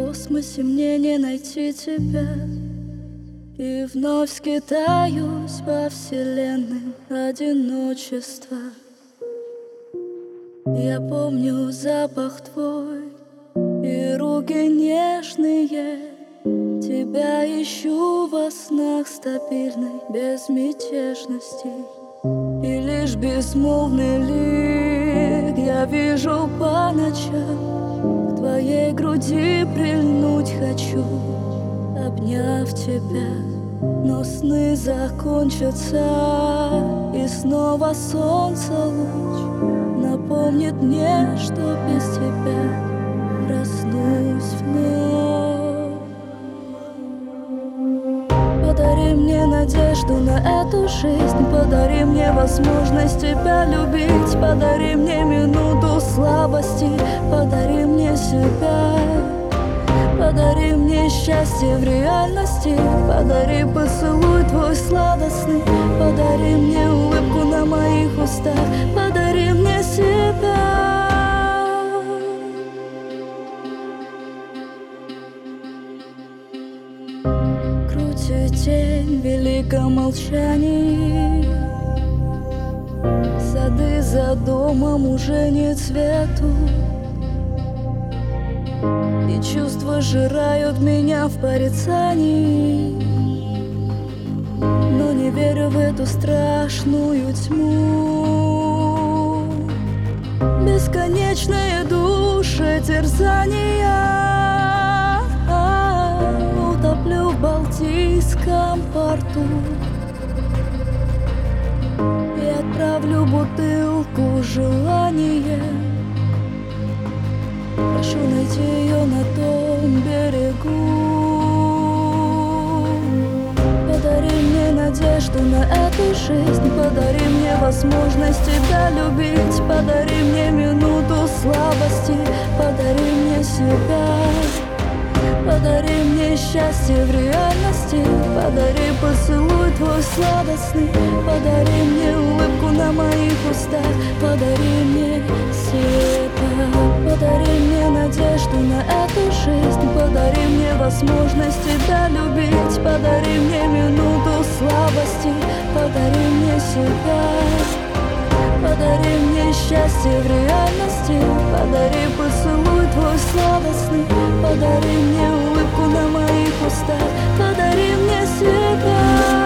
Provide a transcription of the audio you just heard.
космосе мне не найти тебя. И вновь скитаюсь по вселенной одиночества. Я помню запах твой и руки нежные. Тебя ищу во снах стабильной безмятежности. И лишь безмолвный лик я вижу по ночам. К твоей груди прильнуть хочу, обняв тебя. Но сны закончатся, и снова солнце луч напомнит мне, что без тебя проснусь вновь. Подари мне надежду на эту жизнь, подари мне возможность тебя любить, подари мне минуту слабости, подари мне себя. Подари мне счастье в реальности, подари поцелуй твой сладостный, подари мне улыбку на моих устах, подари мне себя. Крутит тень в великом молчании. Сады за домом уже не цветут, и чувства сжирают меня в порицании. Но не верю в эту страшную тьму. Бесконечные душетерзания утоплю в Балтийском порту и отправлю бутылку желания. Прошу найти ее на том берегу. Подари мне надежду на эту жизнь, подари мне возможность тебя любить, подари мне минуту слабости, подари мне себя. Подари мне счастье в реальности, подари поцелуй твой сладостный, подари мне улыбку на моих устах, подари мне себя. Подари мне надежду на эту жизнь, подари мне возможность тебя любить, подари мне минуту слабости, подари мне себя. Подари мне счастье в реальности, подари поцелуй твой сладостный, подари мне улыбку на моих устах, подари мне себя.